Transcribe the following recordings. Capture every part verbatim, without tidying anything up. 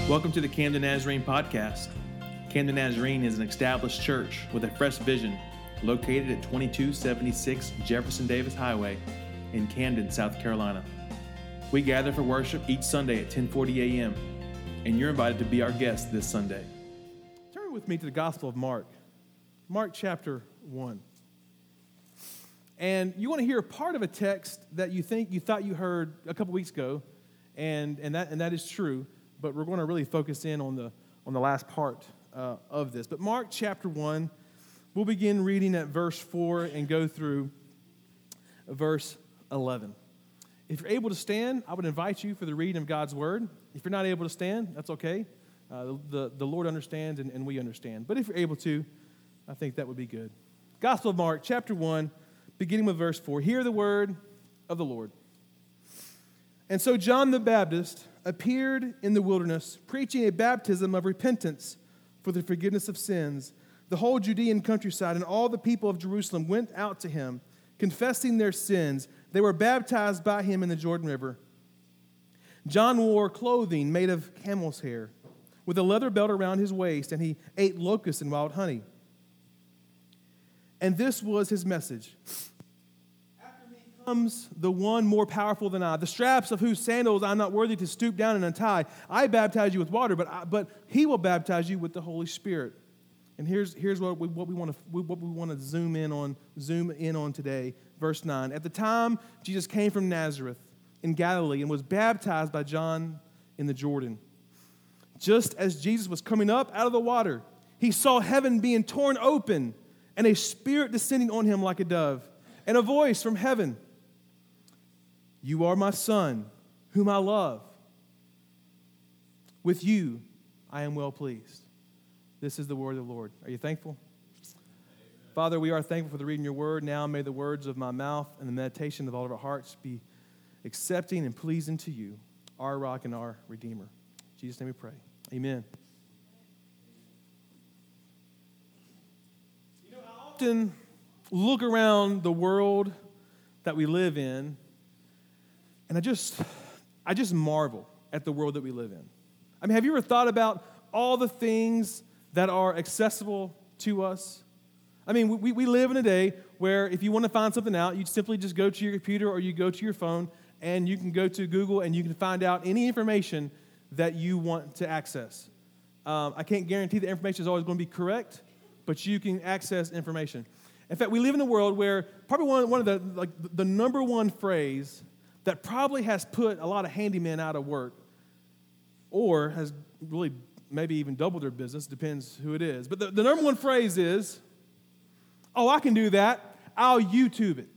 Welcome to the Camden Nazarene Podcast. Camden Nazarene is an established church with a fresh vision located at twenty-two seventy-six Jefferson Davis Highway in Camden, South Carolina. We gather for worship each Sunday at ten forty a.m., and you're invited to be our guest this Sunday. Turn with me to the Gospel of Mark, Mark chapter one. And you want to hear a part of a text that you think you thought you heard a couple weeks ago, and, and, that, and that is true, but we're going to really focus in on the, on the last part uh, of this. But Mark chapter one, we'll begin reading at verse four and go through verse eleven. If you're able to stand, I would invite you for the reading of God's word. If you're not able to stand, that's okay. Uh, the, the Lord understands and, and we understand. But if you're able to, I think that would be good. Gospel of Mark, chapter one, beginning with verse four. Hear the word of the Lord. And so John the Baptist appeared in the wilderness, preaching a baptism of repentance for the forgiveness of sins. The whole Judean countryside and all the people of Jerusalem went out to him, confessing their sins. They were baptized by him in the Jordan River. John wore clothing made of camel's hair, with a leather belt around his waist, and he ate locusts and wild honey. And this was his message. After me comes the one more powerful than I, the straps of whose sandals I'm not worthy to stoop down and untie. I baptize you with water, but I, but he will baptize you with the Holy Spirit. And here's, here's what we, what we want to what we want to zoom in on zoom in on today. Verse nine. At the time, Jesus came from Nazareth in Galilee and was baptized by John in the Jordan. Just as Jesus was coming up out of the water, he saw heaven being torn open and a spirit descending on him like a dove, and a voice from heaven, "You are my son, whom I love. With you I am well pleased." This is the word of the Lord. Are you thankful? Amen. Father, we are thankful for the reading of your word. Now may the words of my mouth and the meditation of all of our hearts be accepting and pleasing to you, our rock and our redeemer. In Jesus' name we pray. Amen. You know, I often look around the world that we live in, and I just, I just marvel at the world that we live in. I mean, have you ever thought about all the things that are accessible to us? I mean, we, we live in a day where if you want to find something out, you simply just go to your computer or you go to your phone and you can go to Google and you can find out any information that you want to access. Um, I can't guarantee the information is always going to be correct, but you can access information. In fact, we live in a world where probably one, one of the, like the number one phrase that probably has put a lot of handymen out of work or has really maybe even double their business, depends who it is. But the, the number one phrase is, "Oh, I can do that. I'll YouTube it.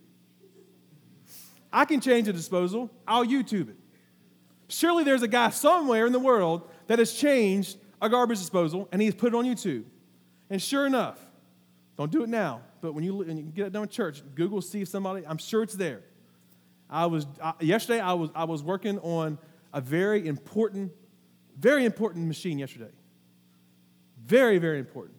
I can change the disposal. I'll YouTube it." Surely there's a guy somewhere in the world that has changed a garbage disposal, and he's put it on YouTube. And sure enough, don't do it now, but when you, when you get it done at church, Google, see if somebody, I'm sure it's there. I was, I, yesterday I was, I was working on a very important Very important machine yesterday. Very, very important.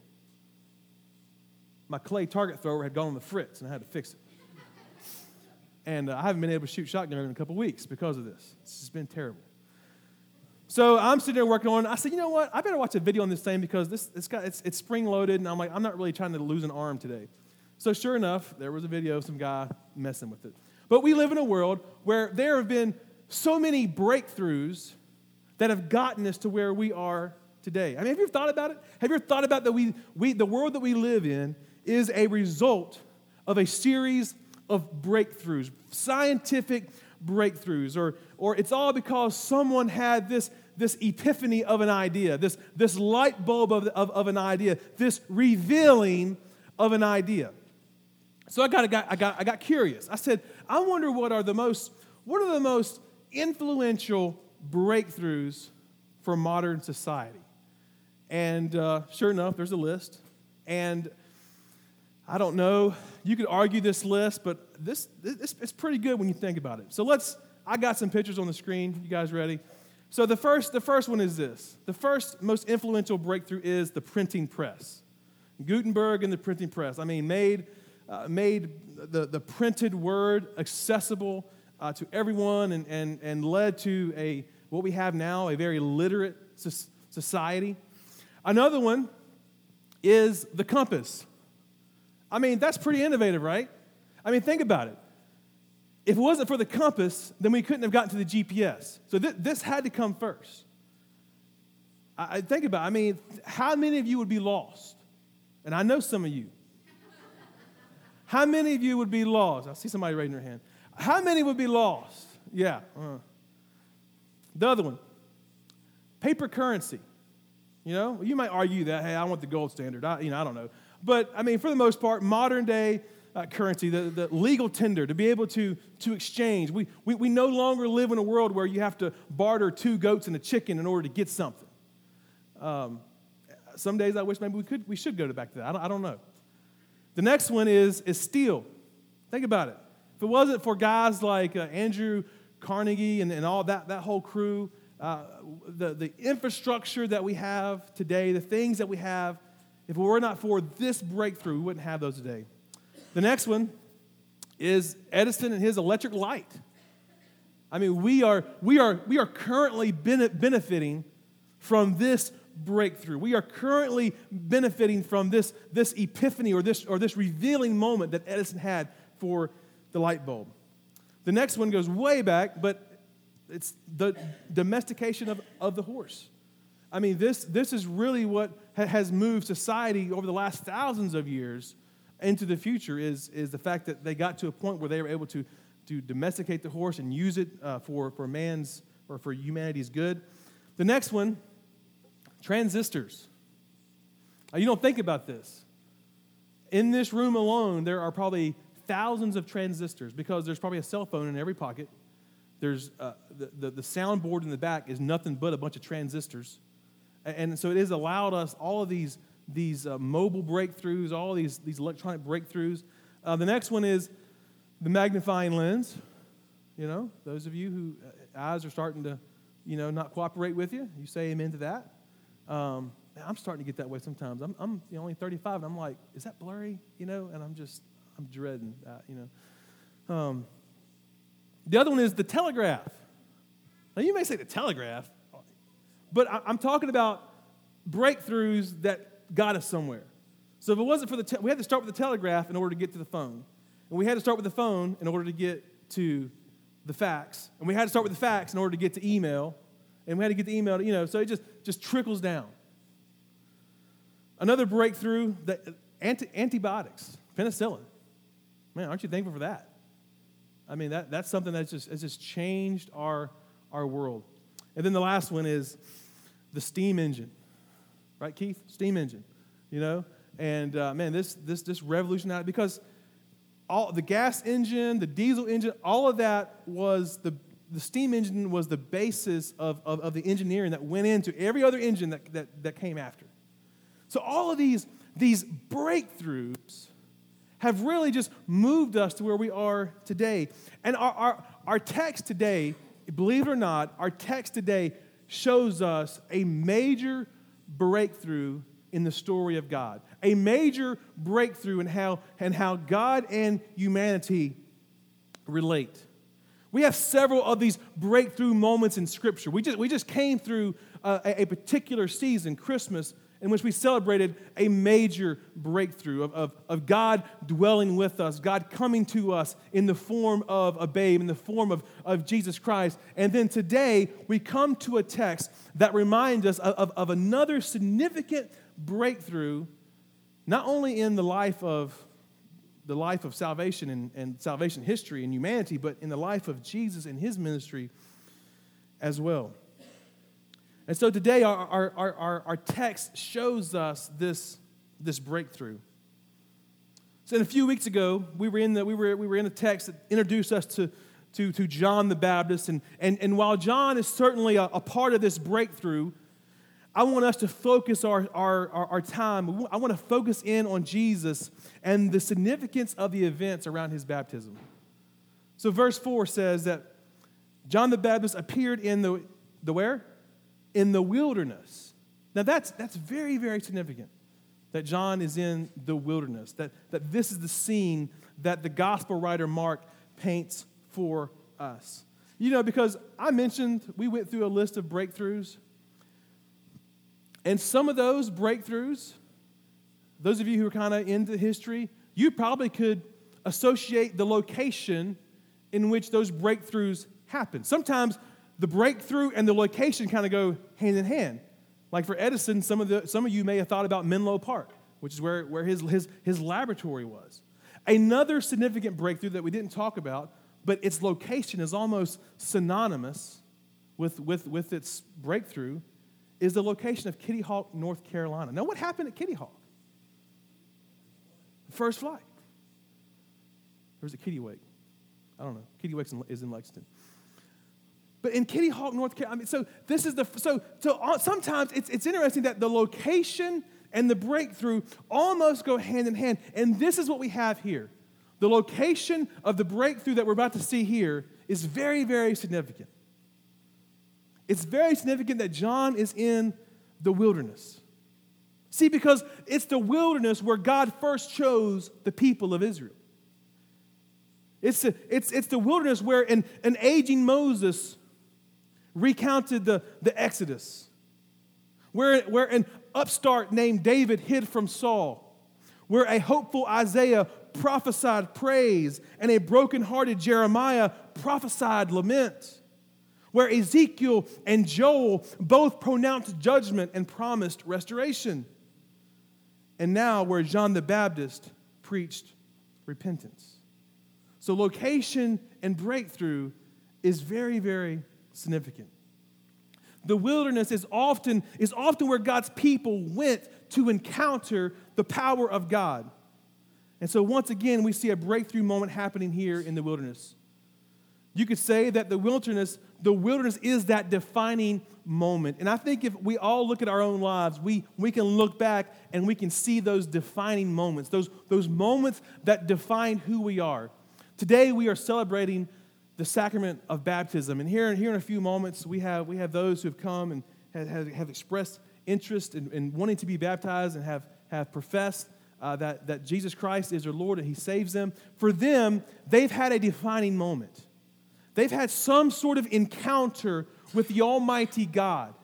My clay target thrower had gone on the fritz, and I had to fix it. And uh, I haven't been able to shoot shotgun in a couple weeks because of this. It's just been terrible. So I'm sitting there working on it. I said, you know what? I better watch a video on this thing because this it's got it's, it's spring-loaded, and I'm like, I'm not really trying to lose an arm today. So sure enough, there was a video of some guy messing with it. But we live in a world where there have been so many breakthroughs that have gotten us to where we are today. I mean, have you ever thought about it? Have you ever thought about that we, we the world that we live in is a result of a series of breakthroughs, scientific breakthroughs, or, or it's all because someone had this, this epiphany of an idea, this, this light bulb of, of, of an idea, this revealing of an idea. So I got, I got, I got, I got curious. I said, I wonder what are the most, what are the most influential breakthroughs for modern society. And uh, sure enough, there's a list. And I don't know, you could argue this list, but this, this it's pretty good when you think about it. So let's, I got some pictures on the screen. You guys ready? So the first, the first one is this. The first most influential breakthrough is the printing press. Gutenberg and the printing press. I mean, made, uh, made the, the printed word accessible uh, to everyone and, and, and led to a what we have now, a very literate society. Another one is the compass. I mean, that's pretty innovative, right? I mean, think about it. If it wasn't for the compass, then we couldn't have gotten to the G P S. So th- this had to come first. I, I think about it. I mean, how many of you would be lost? And I know some of you. How many of you would be lost? I see somebody raising their hand. How many would be lost? Yeah. Uh. The other one, paper currency. You know, you might argue that, hey, I want the gold standard. I, you know, I don't know. But, I mean, for the most part, modern day uh, currency, the, the legal tender, to be able to, to exchange. We, we, we no longer live in a world where you have to barter two goats and a chicken in order to get something. Um, some days I wish maybe we could, we should go back to that. I don't, I don't know. The next one is, is steel. Think about it. If it wasn't for guys like uh, Andrew Carnegie and, and all that, that whole crew, uh, the, the infrastructure that we have today, the things that we have, if it were not for this breakthrough, we wouldn't have those today. The next one is Edison and his electric light. I mean, we are, we are, we are currently benefiting from this breakthrough. We are currently benefiting from this, this epiphany or this, or this revealing moment that Edison had for the light bulb. The next one goes way back, but it's the domestication of, of the horse. I mean, this, this is really what ha- has moved society over the last thousands of years into the future is, is the fact that they got to a point where they were able to, to domesticate the horse and use it uh, for, for man's or for humanity's good. The next one, transistors. Now, you don't think about this. In this room alone, there are probably thousands of transistors because there's probably a cell phone in every pocket. There's uh, the, the, the soundboard in the back is nothing but a bunch of transistors. And, and so it has allowed us all of these, these uh, mobile breakthroughs, all these, these electronic breakthroughs. Uh, the next one is the magnifying lens. You know, those of you who uh, eyes are starting to, you know, not cooperate with you, you say amen to that. Um, I'm starting to get that way sometimes. I'm, I'm you know, only thirty-five, and I'm like, is that blurry? You know, and I'm just, I'm dreading that, you know. Um, the other one is the telegraph. Now, you may say the telegraph, but I, I'm talking about breakthroughs that got us somewhere. So if it wasn't for the, te- we had to start with the telegraph in order to get to the phone. And we had to start with the phone in order to get to the fax. And we had to start with the fax in order to get to email. And we had to get the email, to, you know, so it just, just trickles down. Another breakthrough, that anti- antibiotics, penicillin. Man, aren't you thankful for that? I mean, that, that's something that's just, has just changed our, our world. And then the last one is the steam engine. Right, Keith? Steam engine, you know? And, uh, man, this, this, this revolutionized, because all the gas engine, the diesel engine, all of that was the The steam engine was the basis of, of, of the engineering that went into every other engine that, that, that came after. So all of these, these breakthroughs have really just moved us to where we are today. And our, our, our text today, believe it or not, our text today shows us a major breakthrough in the story of God. A major breakthrough in how, and how God and humanity relate. We have several of these breakthrough moments in Scripture. We just, we just came through uh, a, a particular season, Christmas, in which we celebrated a major breakthrough of, of, of God dwelling with us, God coming to us in the form of a babe, in the form of, of Jesus Christ. And then today, we come to a text that reminds us of, of, of another significant breakthrough, not only in the life of the life of salvation and, and salvation history and humanity, but in the life of Jesus and his ministry as well. And so today our, our, our, our, our text shows us this, this breakthrough. So a few weeks ago, we were in the we were we were in a text that introduced us to, to, to John the Baptist. And, and, and while John is certainly a, a part of this breakthrough, I want us to focus our, our, our, our time. I want to focus in on Jesus and the significance of the events around his baptism. So verse four says that John the Baptist appeared in the, the where? In the wilderness. Now that's, that's very, very significant that John is in the wilderness, that, that this is the scene that the gospel writer Mark paints for us. You know, because I mentioned we went through a list of breakthroughs. And some of those breakthroughs, those of you who are kind of into history, you probably could associate the location in which those breakthroughs happen. Sometimes the breakthrough and the location kind of go hand in hand. Like for Edison, some of the some of you may have thought about Menlo Park, which is where, where his, his, his laboratory was. Another significant breakthrough that we didn't talk about, but its location is almost synonymous with, with, with its breakthrough, is the location of Kitty Hawk, North Carolina. Now, what happened at Kitty Hawk? First flight. Or is it Kitty Wake? I don't know. Kitty Wake is in Lexington. But in Kitty Hawk, North Carolina, I mean, so this is the, so, so sometimes it's, it's interesting that the location and the breakthrough almost go hand in hand. And this is what we have here. The location of the breakthrough that we're about to see here is very, very significant. It's very significant that John is in the wilderness. See, because it's the wilderness where God first chose the people of Israel. It's the, it's, it's the wilderness where an, an aging Moses recounted the, the Exodus, where, where an upstart named David hid from Saul, where a hopeful Isaiah prophesied praise and a brokenhearted Jeremiah prophesied lament, where Ezekiel and Joel both pronounced judgment and promised restoration, and now where John the Baptist preached repentance. So location and breakthrough is very, very significant. The wilderness is often, is often where God's people went to encounter the power of God. And so once again, we see a breakthrough moment happening here in the wilderness. You could say that the wilderness, the wilderness is that defining moment. And I think if we all look at our own lives, we, we can look back and we can see those defining moments, those, those moments that define who we are. Today we are celebrating the sacrament of baptism. And here, here in a few moments, we have, we have those who have come and have, have, have expressed interest in, in wanting to be baptized and have, have professed uh, that, that Jesus Christ is their Lord and He saves them. For them, they've had a defining moment. They've had some sort of encounter with the Almighty God.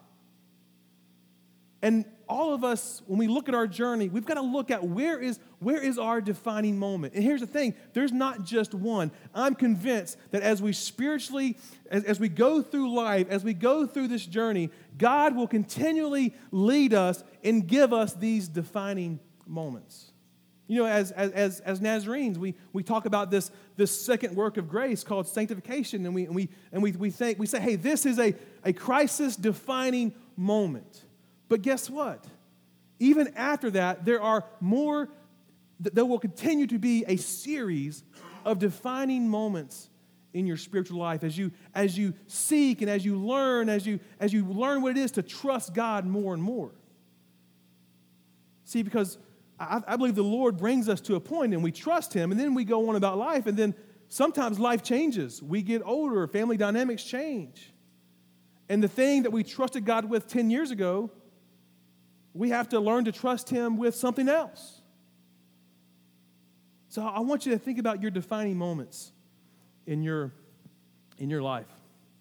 And all of us, when we look at our journey, we've got to look at where is, where is our defining moment. And here's the thing, there's not just one. I'm convinced that as we spiritually, as, as we go through life, as we go through this journey, God will continually lead us and give us these defining moments. You know, as, as, as Nazarenes, we, we talk about this, this second work of grace called sanctification, and we, and we, and we, we, think, we say, hey, this is a, a crisis-defining moment. But guess what? Even after that, there are more, there will continue to be a series of defining moments in your spiritual life as you, as you seek and as you learn, as you, as you learn what it is to trust God more and more. See, because I, I believe the Lord brings us to a point and we trust Him, and then we go on about life, and then sometimes life changes. We get older, family dynamics change. And the thing that we trusted God with ten years ago, we have to learn to trust Him with something else. So I want you to think about your defining moments in your, in your life.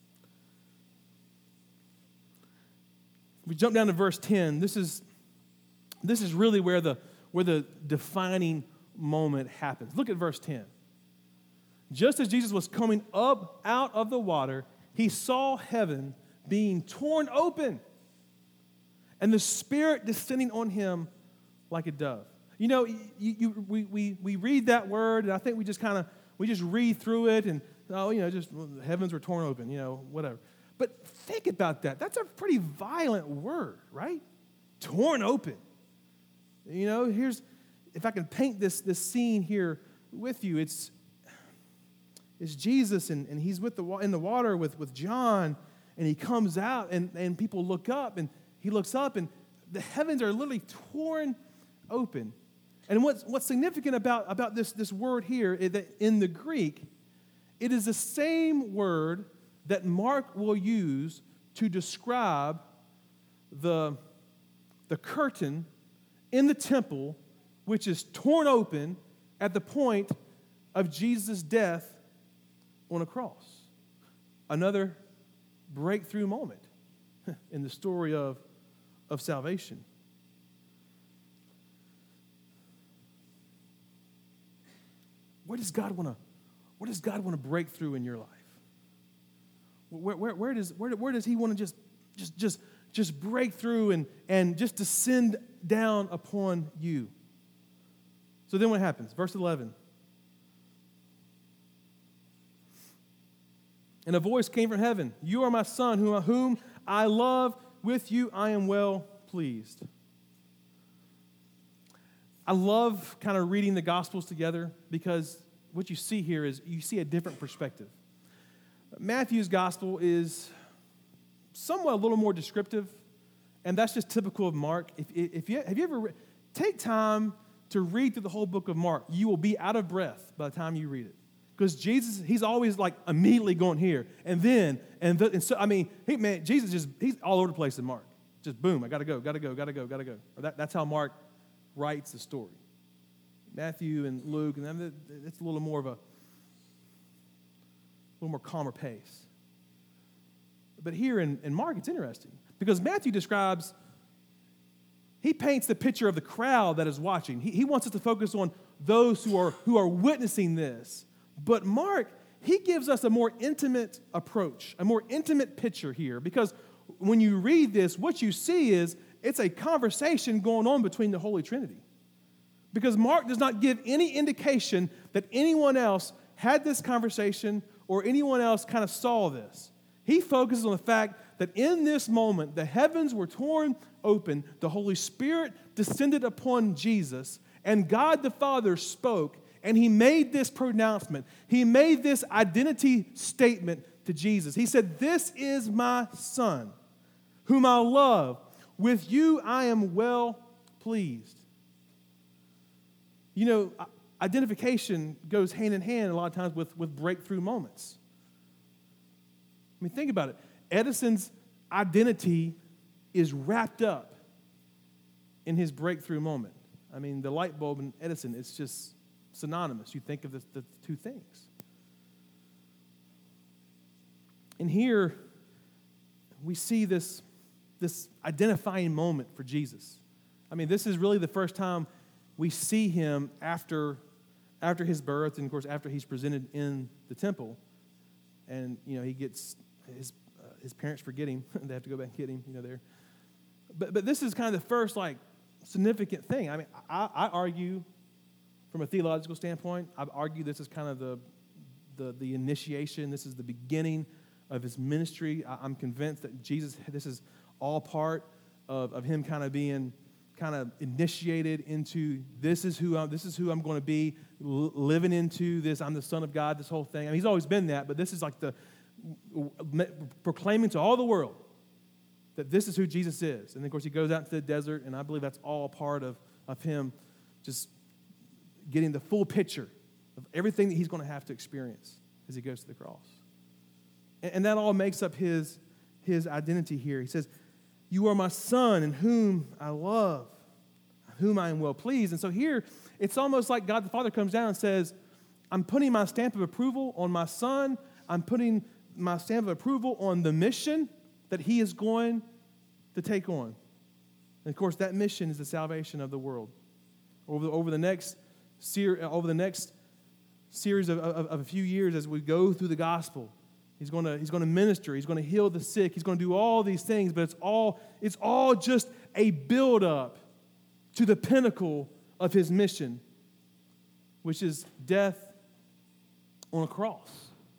We jump down to verse ten. This is, this is really where the, where the defining moment happens. Look at verse ten. Just as Jesus was coming up out of the water, He saw heaven being torn open, and the Spirit descending on Him like a dove. You know, you, you, we, we, we read that word, and I think we just kind of, we just read through it, and, oh, you know, just, well, the heavens were torn open, you know, whatever. But think about that. That's a pretty violent word, right? Torn open. You know, here's, if I can paint this, this scene here with you, it's, it's Jesus, and, and He's with the, in the water with, with John, and He comes out, and, and people look up, and He looks up, and the heavens are literally torn open. And what's, what's significant about, about this, this word here is that in the Greek, it is the same word that Mark will use to describe the, the curtain in the temple, which is torn open at the point of Jesus' death on a cross. Another breakthrough moment in the story of of salvation. Where does God want to, where does God want to break through in your life? Where, where, where does, where, where does he want to just, just, just, just break through and, and just descend down upon you? So then what happens? Verse eleven. And a voice came from heaven. You are my son, whom, whom I love. With you I am well pleased. I love kind of reading the Gospels together because what you see here is you see a different perspective. Matthew's Gospel is somewhat a little more descriptive, and that's just typical of Mark. If, if you, have you ever, re- take time to read through the whole book of Mark. You will be out of breath by the time you read it. Because Jesus, he's always like immediately going here, and then, and, the, and so, I mean, he, man, Jesus just, he's all over the place in Mark. Just boom, I got to go, got to go, got to go, got to go. Or that, that's how Mark writes the story. Matthew and Luke, and then it's a little more of a, a little more calmer pace. But here in, in Mark, it's interesting because Matthew describes, he paints the picture of the crowd that is watching. He, he wants us to focus on those who are who are witnessing this. But Mark, he gives us a more intimate approach, a more intimate picture here because when you read this, what you see is it's a conversation going on between the Holy Trinity. Because Mark does not give any indication that anyone else had this conversation or anyone else kind of saw this. He focuses on the fact that in this moment, the heavens were torn open, the Holy Spirit descended upon Jesus, and God the Father spoke, and he made this pronouncement. He made this identity statement to Jesus. He said, "This is my Son, whom I love. With you I am well pleased." You know, identification goes hand in hand a lot of times with, with breakthrough moments. I mean, think about it. Edison's identity is wrapped up in his breakthrough moment. I mean, the light bulb in Edison, it's just synonymous. You think of the, the two things. And here, we see this, this identifying moment for Jesus. I mean, this is really the first time we see him after, after his birth, and of course, after he's presented in the temple. And, you know, he gets, his uh, his parents forget him. They have to go back and get him, you know, there. But but this is kind of the first, like, significant thing. I mean, I, I argue, from a theological standpoint, I argue this is kind of the, the, the initiation. This is the beginning of his ministry. I, I'm convinced that Jesus, this is all part of, of him kind of being kind of initiated into this is who I'm, this is who I'm going to be, l- living into this. I'm the Son of God. This whole thing. I mean, he's always been that, but this is like the proclaiming to all the world that this is who Jesus is. And of course, he goes out into the desert, and I believe that's all part of of him just getting the full picture of everything that he's going to have to experience as he goes to the cross. And, and that all makes up his his identity here. He says, "You are my Son in whom I love, whom I am well pleased." And so here, it's almost like God the Father comes down and says, I'm putting my stamp of approval on my Son. I'm putting my stamp of approval on the mission that he is going to take on. And of course, that mission is the salvation of the world. Over the, over the next ser- over the next series of, of, of a few years, as we go through the gospel, He's going to, he's going to minister. He's going to heal the sick. He's going to do all these things, but it's all, it's all just a build-up to the pinnacle of his mission, which is death on a cross.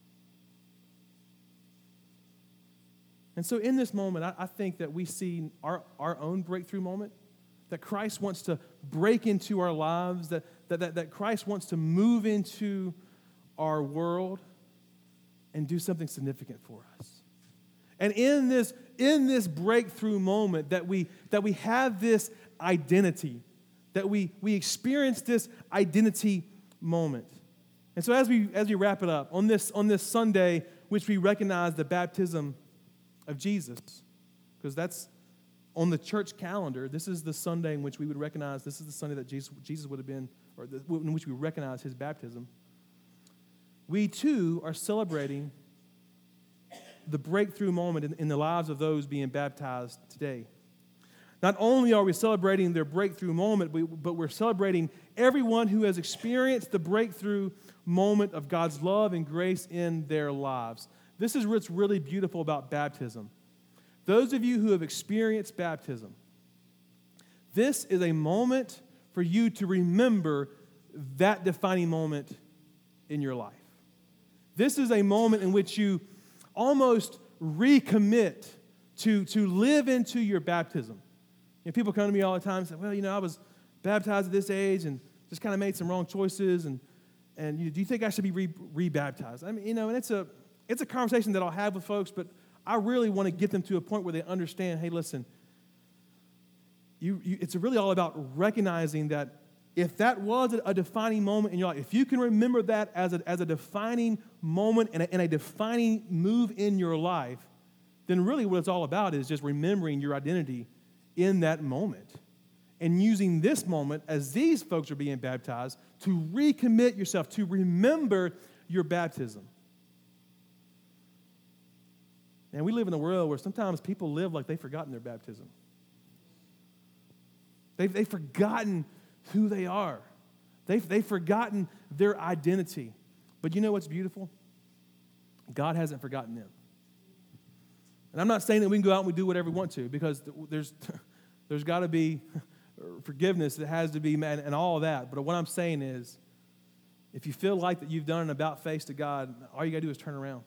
And so in this moment, I, I think that we see our, our own breakthrough moment, that Christ wants to break into our lives, that, that, that, that Christ wants to move into our world and do something significant for us. And in this, in this breakthrough moment that we, that we have this identity, that we, we experience this identity moment. And so as we, as we wrap it up, on this, on this Sunday, which we recognize the baptism of Jesus, because that's on the church calendar, this is the Sunday in which we would recognize, this is the Sunday that Jesus, Jesus would have been, or the, in which we recognize his baptism. We too are celebrating the breakthrough moment in, in the lives of those being baptized today. Not only are we celebrating their breakthrough moment, but we're celebrating everyone who has experienced the breakthrough moment of God's love and grace in their lives. This is what's really beautiful about baptism. Those of you who have experienced baptism, this is a moment for you to remember that defining moment in your life. This is a moment in which you almost recommit to, to live into your baptism. You know, people come to me all the time and say, well, you know, I was baptized at this age and just kind of made some wrong choices, and and you know, do you think I should be re- rebaptized? I mean, you know, and it's a it's a conversation that I'll have with folks, but I really want to get them to a point where they understand, hey, listen, you, you it's really all about recognizing that if that was a, a defining moment in your life, if you can remember that as a, as a defining moment and a, and a defining move in your life, then really what it's all about is just remembering your identity in that moment and using this moment as these folks are being baptized to recommit yourself, to remember your baptism. And we live in a world where sometimes people live like they've forgotten their baptism. They've, they've forgotten who they are. They've, they've forgotten their identity. But you know what's beautiful? God hasn't forgotten them. And I'm not saying that we can go out and we do whatever we want to, because there's, there's got to be forgiveness that has to be met and all of that. But what I'm saying is, if you feel like that you've done an about face to God, all you got to do is turn around.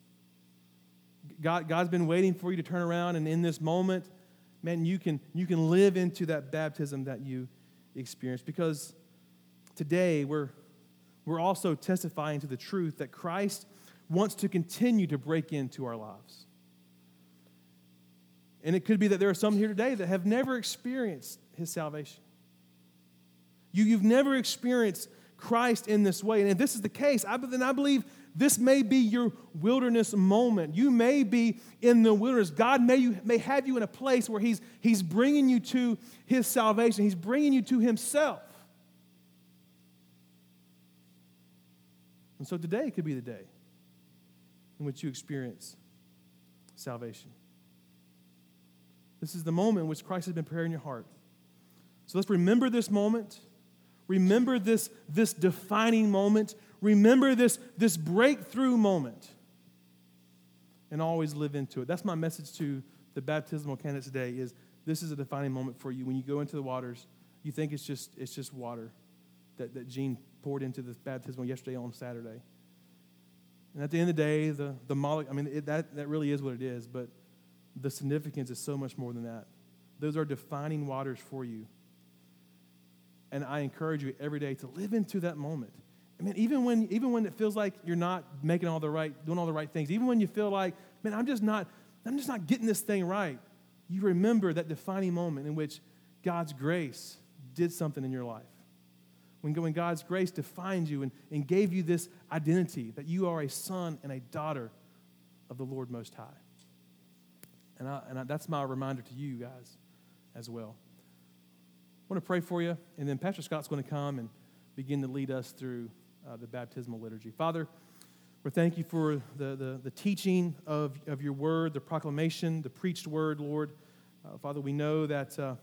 God, God's been waiting for you to turn around, and in this moment, man, you can, you can live into that baptism that you experienced. Because today we're, we're also testifying to the truth that Christ wants to continue to break into our lives. And it could be that there are some here today that have never experienced his salvation. You, you've never experienced Christ in this way. And if this is the case, I, then I believe this may be your wilderness moment. You may be in the wilderness. God may, you, may have you in a place where he's, he's bringing you to his salvation. He's bringing you to himself. And so today could be the day in which you experience salvation. This is the moment in which Christ has been preparing your heart. So let's remember this moment. Remember this, this defining moment. Remember this, this breakthrough moment. And always live into it. That's my message to the baptismal candidates today, is this is a defining moment for you. When you go into the waters, you think it's just it's just water that, that Gene poured into this baptismal yesterday on Saturday. And at the end of the day, the, the molecule, I mean, it, that, that really is what it is, but the significance is so much more than that. Those are defining waters for you. And I encourage you every day to live into that moment. I mean, even when even when it feels like you're not making all the right, doing all the right things, even when you feel like, man, I'm just not, I'm just not getting this thing right, you remember that defining moment in which God's grace did something in your life. When, when God's grace defined you and, and gave you this identity that you are a son and a daughter of the Lord Most High. And, I, and I, that's my reminder to you guys as well. I want to pray for you, and then Pastor Scott's going to come and begin to lead us through uh, the baptismal liturgy. Father, we thank you for the, the, the teaching of, of your word, the proclamation, the preached word, Lord. Uh, Father, we know that uh,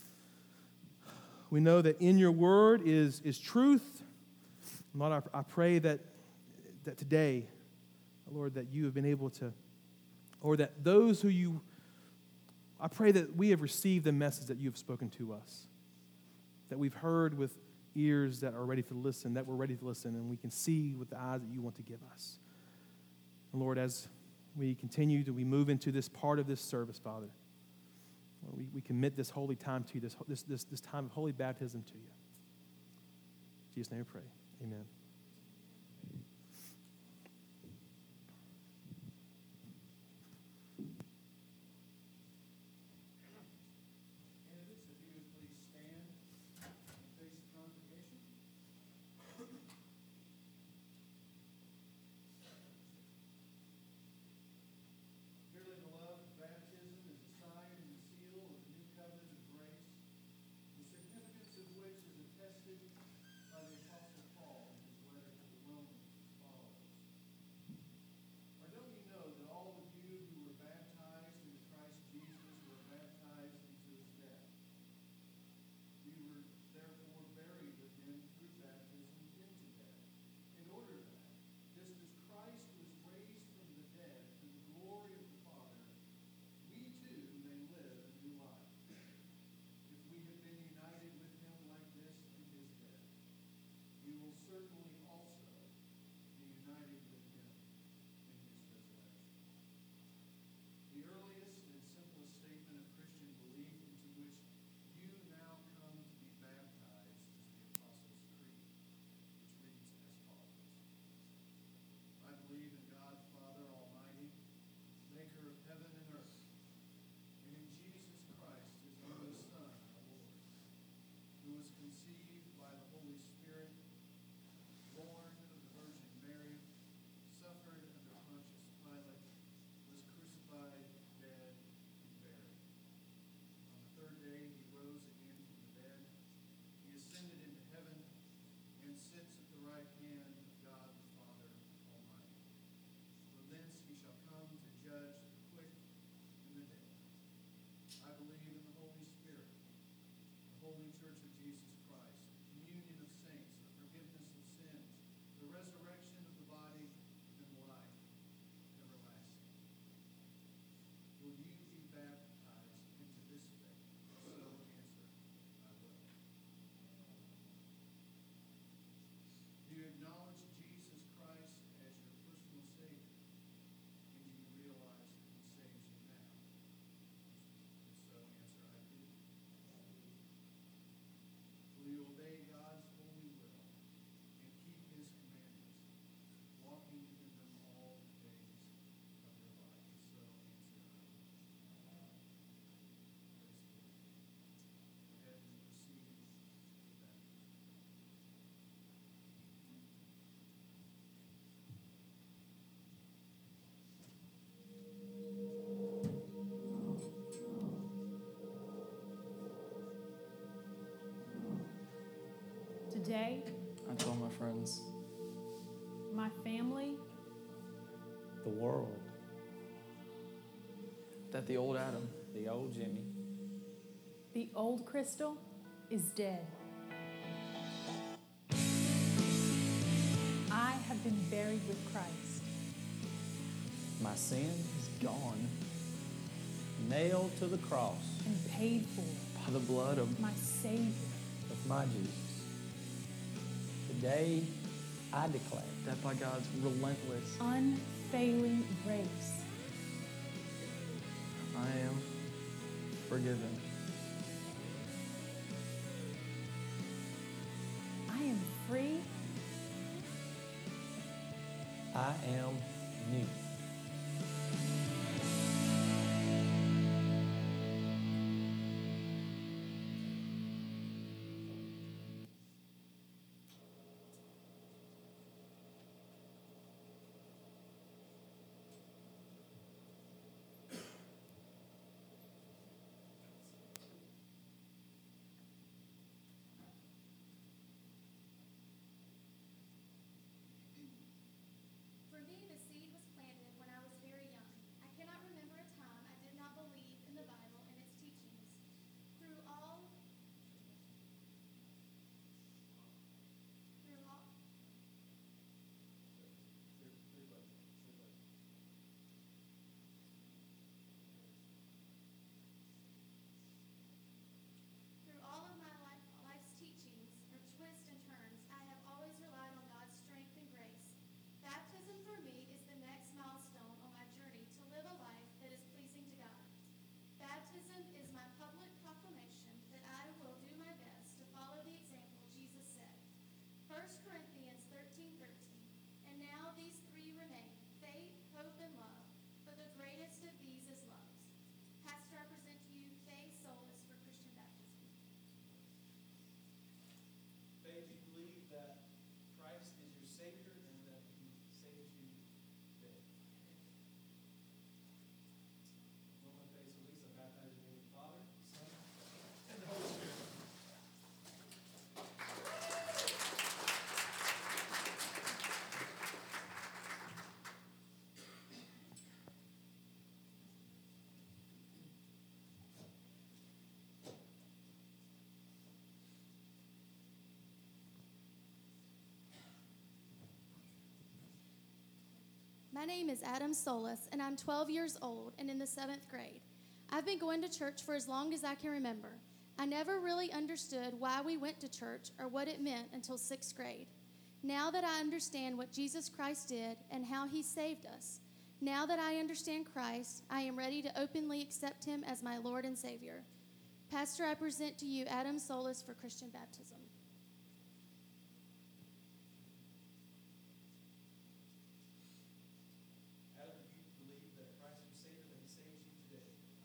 we know that in your word is, is truth. Lord, I, I pray that that today, Lord, that you have been able to, or that those who you, I pray that we have received the message that you have spoken to us, that we've heard with ears that are ready to listen, that we're ready to listen, and we can see with the eyes that you want to give us. And Lord, as we continue to, we move into this part of this service, Father, we, we commit this holy time to you, this, this, this, this time of holy baptism to you. In Jesus' name we pray. Amen. Which is attested by the Apostle Paul in his Holy Church of Jesus Christ, the communion of saints, the forgiveness of sins, the resurrection of the body, and life everlasting. Will you be baptized into this faith? So answer, I will. Do you acknowledge Jesus Christ as your personal Savior? And do you realize that He saves you now? If so, answer, I do. Will you obey God's holy will and keep His commandments, walking in them all the days of your life? If so, answer, I will. Praise the Lord. Go ahead and proceed with that. Today, I told my friends, my family, the world, that the old Adam, the old Jimmy, the old Crystal, is dead. I have been buried with Christ. my sin is gone, nailed to the cross And paid for by the blood of my Savior. of my Jesus. Today, I declare that by God's relentless, Unfailing grace. I am forgiven. I am free. I am new. For me, the seed was planted when I was very young. I cannot remember a time I did not believe in the Bible and its teachings. Through all, through all, through all of my life, life's teachings, or twists and turns, I have always relied on God's strength and grace. Baptism for me is the next milestone on my journey to live a life that is pleasing to God. Baptism is my public proclamation that I will do my best to follow the example Jesus set. First Corinthians thirteen thirteen. And now these three remain, faith, hope, and love, but the greatest of these is love. Pastor, I present to you Faye Solis for Christian baptism. Faye, do you believe that Christ is your Savior and that He saves you today? Norman Faye Solis, I baptize you in the name of the Father, the Son, and the Holy Spirit. My name is Adam Solis, and I'm twelve years old and in the seventh grade. I've been going to church for as long as I can remember. I never really understood why we went to church or what it meant until sixth grade. Now that I understand what Jesus Christ did and how He saved us, now that I understand Christ, I am ready to openly accept Him as my Lord and Savior. Pastor, I present to you Adam Solis for Christian baptism. Adam, do you believe that Christ is your Savior, that He saves you today?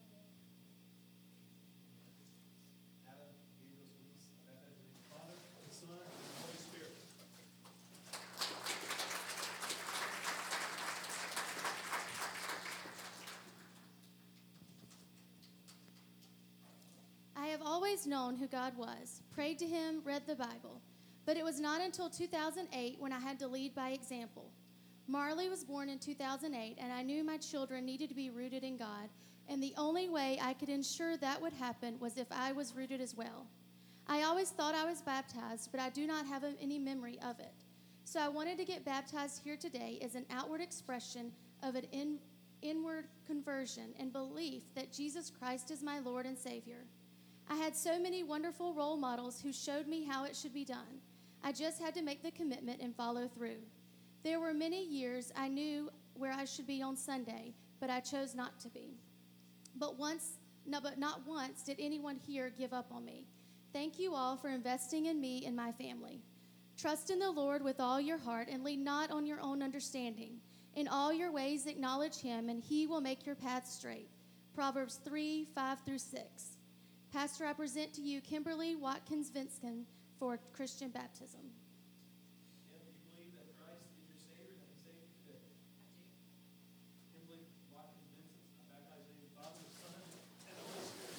Adam, Gabriel Solis, I baptize you in the name of the Father, the Son, and the Holy Spirit. I have always known who God was, prayed to Him, read the Bible. But it was not until two thousand eight when I had to lead by example. Marley was born in two thousand eight, and I knew my children needed to be rooted in God, and the only way I could ensure that would happen was if I was rooted as well. I always thought I was baptized, but I do not have any memory of it. So I wanted to get baptized here today as an outward expression of an in, inward conversion and belief that Jesus Christ is my Lord and Savior. I had so many wonderful role models who showed me how it should be done. I just had to make the commitment and follow through. There were many years I knew where I should be on Sunday, but I chose not to be. But once, no, but not once did anyone here give up on me. Thank you all for investing in me and my family. Trust in the Lord with all your heart and lean not on your own understanding. In all your ways acknowledge him, and he will make your path straight. Proverbs three, five through six. Pastor, I present to you Kimberly Watkins Vinskin for Christian baptism. Kim, do you believe that Christ is your Savior and that He saved you today? Kimberly Watkins Vincent, I baptize you in the Father, the Son, and the Holy Spirit.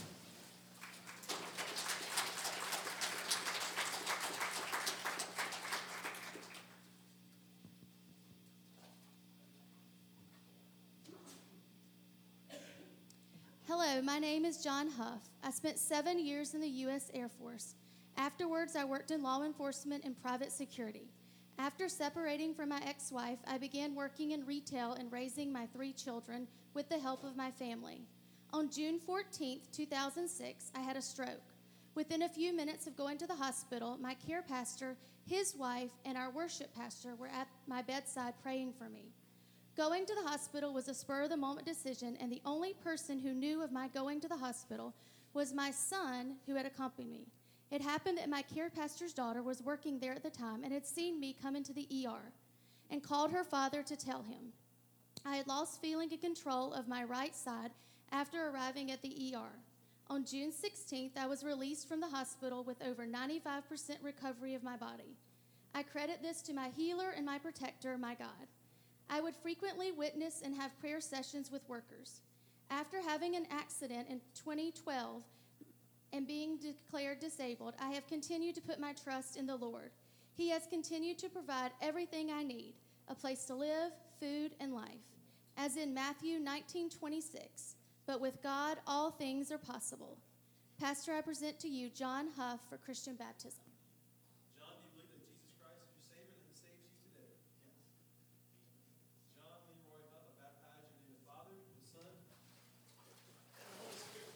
Hello, my name is John Huff. I spent seven years in the U S Air Force. Afterwards, I worked in law enforcement and private security. After separating from my ex-wife, I began working in retail and raising my three children with the help of my family. On June fourteenth, two thousand six, I had a stroke. Within a few minutes of going to the hospital, my care pastor, his wife, and our worship pastor were at my bedside praying for me. Going to the hospital was a spur-of-the-moment decision, and the only person who knew of my going to the hospital was my son, who had accompanied me. It happened that my care pastor's daughter was working there at the time and had seen me come into the E R and called her father to tell him. I had lost feeling and control of my right side after arriving at the E R. On June sixteenth, I was released from the hospital with over ninety-five percent recovery of my body. I credit this to my healer and my protector, my God. I would frequently witness and have prayer sessions with workers. After having an accident in twenty twelve and being declared disabled, I have continued to put my trust in the Lord. He has continued to provide everything I need, a place to live, food, and life. As in Matthew nineteen twenty-six, but with God all things are possible. Pastor, I present to you John Huff for Christian baptism. John, do you believe that Jesus Christ is your Savior and that He saves you today? Yes. John Leroy Huff, I baptize you in the name of the Father, the Son, and the Holy Spirit.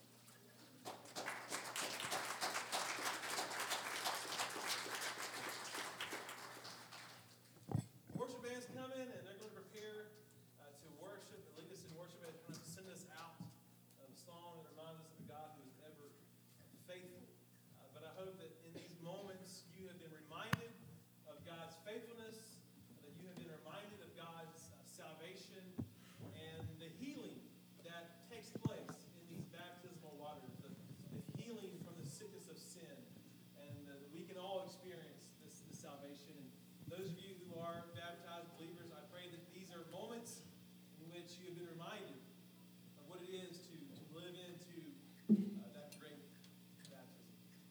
Worship band's coming, and they're going to prepare uh, to worship and lead us in worship and kind of send us out of a song that reminds us of a God who is ever faithful. Uh, but I hope that in these moments you have been reminded of God's faithfulness, that you have been reminded of God's uh, salvation and the healing that takes place in these baptismal waters, the, the healing from the sickness of sin, and uh, that we can all experience this, this salvation. And those of you who are baptized believers, I pray that these are moments in which you have been reminded of what it is to, to live into uh, that great baptism.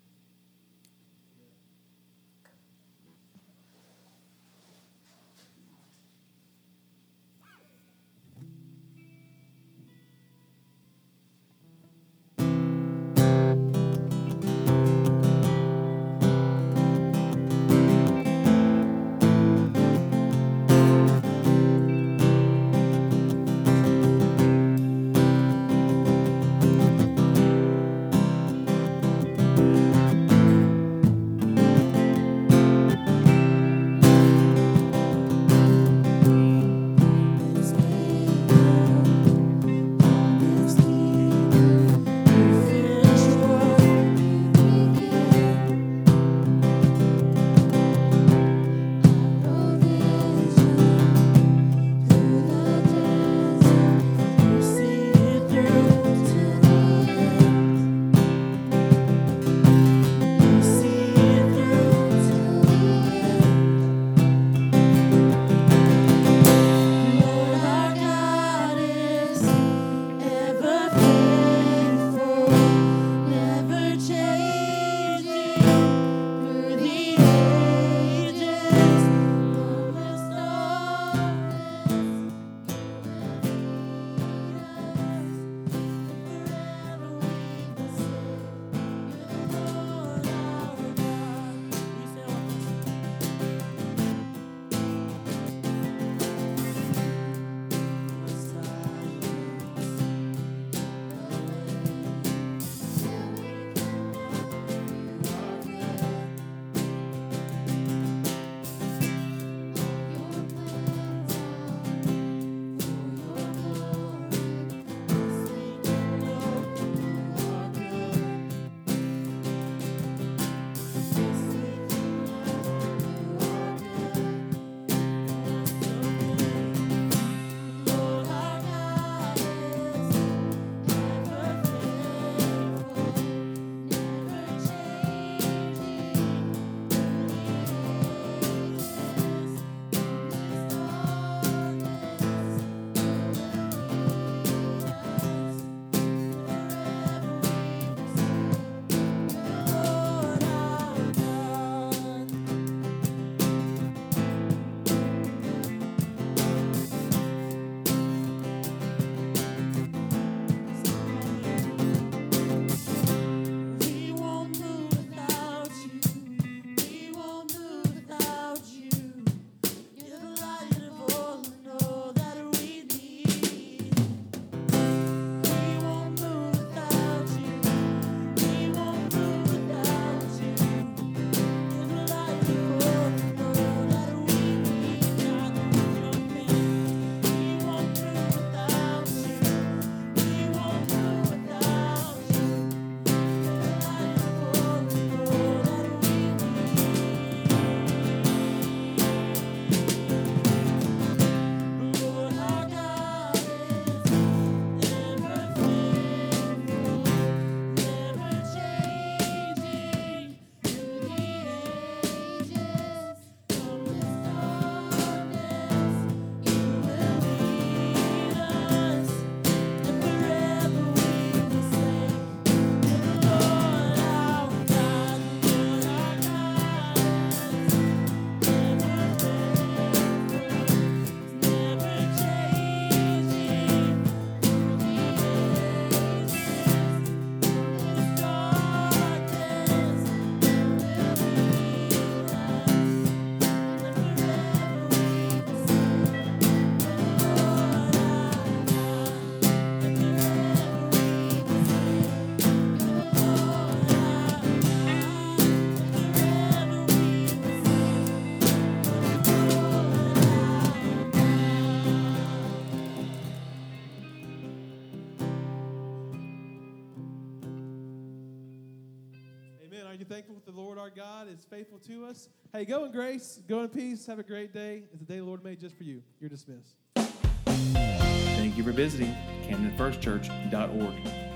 Amen. Aren't you thankful that the Lord our God is faithful to us? Hey, go in grace, go in peace, have a great day. It's the day the Lord made just for you. You're dismissed. Thank you for visiting Camden First Church dot org.